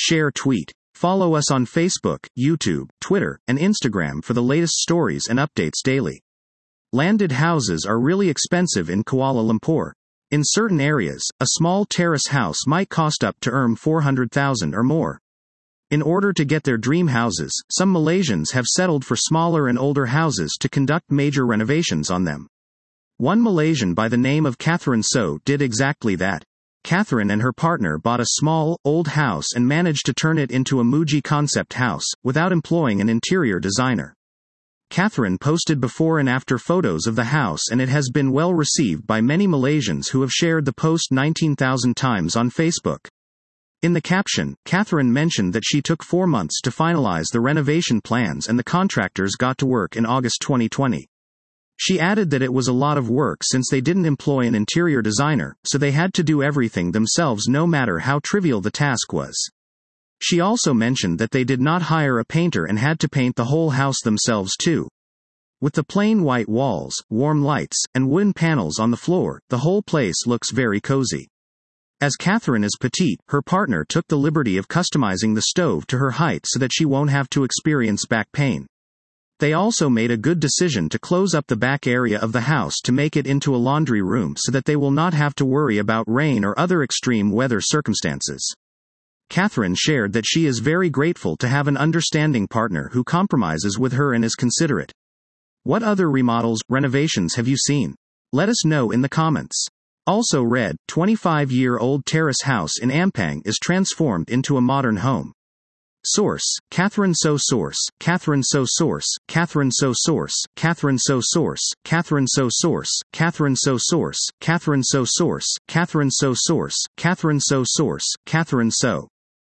Share tweet. Follow us on Facebook, YouTube, Twitter, and Instagram for the latest stories and updates daily. Landed houses are really expensive in Kuala Lumpur. In certain areas, a small terrace house might cost up to $400,000 or more. In order to get their dream houses, some Malaysians have settled for smaller and older houses to conduct major renovations on them. One Malaysian by the name of Catherine So did exactly that. Catherine and her partner bought a small, old house and managed to turn it into a Muji concept house, without employing an interior designer. Catherine posted before and after photos of the house, and it has been well received by many Malaysians who have shared the post 19,000 times on Facebook. In the caption, Catherine mentioned that she took 4 months to finalize the renovation plans and the contractors got to work in August 2020. She added that it was a lot of work since they didn't employ an interior designer, so they had to do everything themselves no matter how trivial the task was. She also mentioned that they did not hire a painter and had to paint the whole house themselves too. With the plain white walls, warm lights, and wooden panels on the floor, the whole place looks very cozy. As Catherine is petite, her partner took the liberty of customizing the stove to her height so that she won't have to experience back pain. They also made a good decision to close up the back area of the house to make it into a laundry room so that they will not have to worry about rain or other extreme weather circumstances. Catherine shared that she is very grateful to have an understanding partner who compromises with her and is considerate. What other remodels, renovations have you seen? Let us know in the comments. Also read, 25-year-old terrace house in Ampang is transformed into a modern home. Source, Catherine So Source, Catherine So Source, Catherine So Source, Catherine So Source, Catherine So Source, Catherine So Source, Catherine So Source, Catherine So Source, Catherine So Source, Catherine So.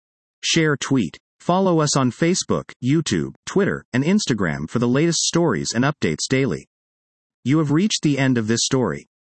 Share tweet. Follow us on Facebook, YouTube, Twitter, and Instagram for the latest stories and updates daily. You have reached the end of this story.